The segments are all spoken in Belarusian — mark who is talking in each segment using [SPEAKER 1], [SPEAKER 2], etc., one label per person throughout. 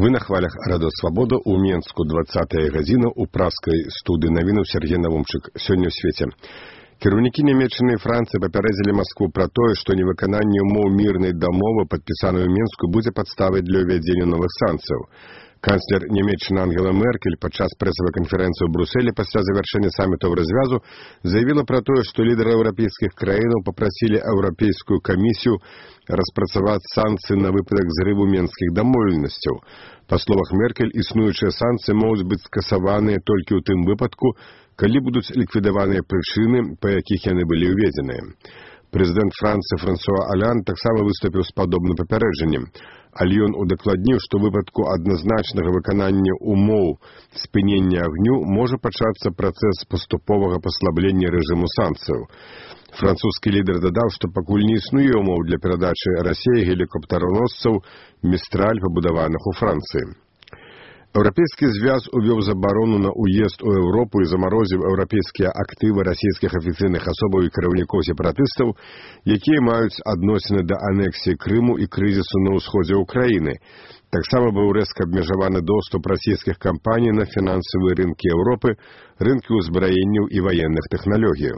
[SPEAKER 1] Вы на хвалях Радыё Свабода ў Менску 20-я гадзіна ў праскай студыі навінаў Сергей Навумчык. Сёння ў свеце. Кіраўнікі Нямецчыны і Францыі папярэдзілі Маскву пра тое, што невыкананне ўмоў мірнай дамовы, падпісанай у Менску, будзе падставай для ўвядзення новых санкцыяў. Канцлер Нямецчыны Ангела Меркель падчас прэсавай канферэнцыі ў Брусэлі пасля завяршэння самітаў развязу заявіла пра тое, што лідары еўрапейскіх краінаў папрасілі Еўрапейскую камісію распрацаваць санкцыі на выпадак зрыву менскіх дамоўленасцяў. Па словах Меркель, існуючыя санкцыі могуць быць скасаваныя толькі ў тым выпадку, калі будуць ліквідаваныя прычыны, па якіх яны былі ўведзеныя. Прэзідэнт Францыі Франсуа Олянд таксама выступіў з падобным папярэджаннем, але ён удакладніў, што ў выпадку адназначнага выканання умоў спынення агню можа пачацца працэс паступовага паслаблення рэжыму санкцыяў. Французскі лідар дадаў, што пакуль не існуе умоў для перадачы Расіі гелікоптараносцаў «Містраль», пабудаваных у Францыі. Еўрапейскі звяз увёў забарону на ўезд у Еўропу і замарозіў еўрапейскія актывы расійскіх афіцыйных асобаў і кіраўнікоў сепаратыстаў, якія маюць адносіны да анексіі Крыму і крызісу на ўсходзе ўкраіны. Таксама быў рэзка абмежаваны доступ расійскіх кампаній на фінансавыя рынкі Еўропы, рынкі ўзбраенняў і ваенных тэхналогіяў.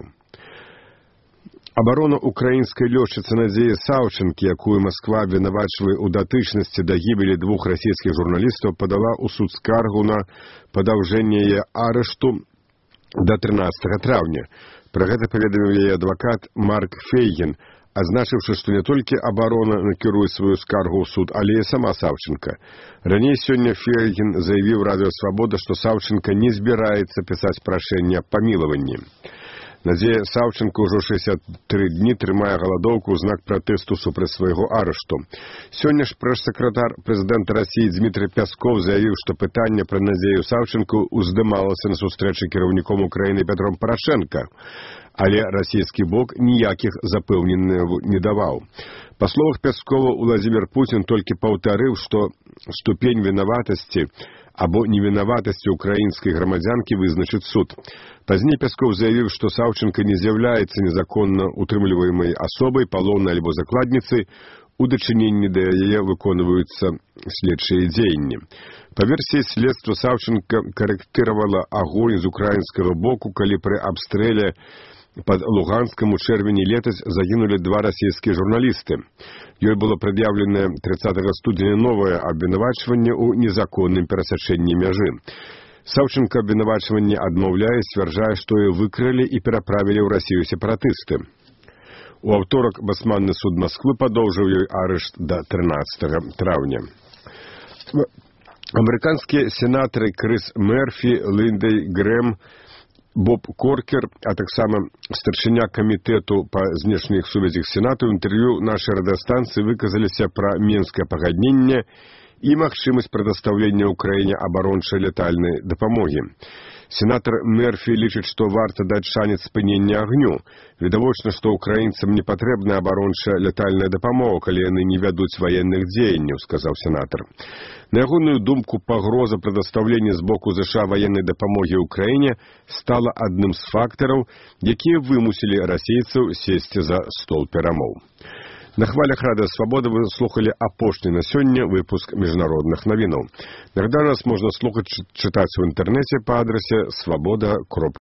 [SPEAKER 1] Абарона украінскай лётчыцы Надзеі Саўчэнкі, якую Масква абвінавачвае ў датычнасці да гібелі двух расійскіх журналістаў, падала ў суд скаргу на падаўжэнне яе арышту да 13 траўня. Пра гэта паведаміў яе адвакат Марк Фейгін, азначыўшы, што не толькі абарона накіруе сваю скаргу ў суд, але і сама Саўчэнка. Раней сёння Фейгін заявіў Радыё Свабода, што Саўчэнка не збіраецца пісаць прашэнне аб памілаванні. Надзея Саўчэнка ўжо 63 дні трымае галадоўку ў знак пратэсту супраць свайго арышту. Сёння ж прэс-сакратар прэзідэнта Расіі Дмітрый Пяскоў заявіў, што пытанне пра Надзею Саўчэнку ўздымалася на сустрэчы кіраўніком Украіны Петром Парашэнка, але расійскі бок ніякіх запэўненняў не даваў. Па словах Пяскова, Уладзімір Пуцін толькі паўтарыў, што ступень вінаватасці або невінаватасці украінскай грамадзянкі вызначыць суд. Пазней Пяскоў заявіў, што Саўчэнка не з'яўляецца незаконна утрымліваемай асобай, палоўнай альбо закладніцай, у дачыненні да яе выконваюцца следчыя дзеянні. Па версіі следства, Саўчэнка карэктыравала агонь з украінскага боку, калі пры абстрэле пад Луганскам у чэрвені летась загінулі два расійскія журналісты. Ёй было прад'яўленае 30 студзеня новае абвінавачванне ў незаконным перасячэнні мяжы. Саўчэнка абвінавачванне адмаўляе, сцвярджае, што яе выкралі і пераправілі ў Расію сепаратысты. У аўторак басманны суд Масквы падоўжыў ёй арышт да 13 траўня. Амерыканскія сенатары Крыс Мерфі, Ліндэй Грэм, Боб Коркер, а таксама старшыня камітэту па знешніх сувязях Сенату ў інтэрв'ю нашай радыёстанцыі выказаліся пра Менскае пагадненне і магчымасць прадастаўлення ўкраіне абарончай летальнай дапамогі. Сенатар Мерфі лічыць, што варта даць шанец спынення агню. Відавочна, што ўкраінцам не патрэбная абарончая летальная дапамога, калі яны не вядуць ваенных дзеянняў, сказаў сенатар. На ягоную думку, пагроза прадастаўлення з боку ЗША ваеннай дапамогі ўкраіне стала адным з фактараў, якія вымусілі расейцаў сесці за стол перамоў. На хвалях Радыё Свабода вы слухалі апошні на сёння выпуск міжнародных навінаў. Нагадаю, нас можна слухаць, чытаць у інтэрнэце па адрасе swaboda.ru.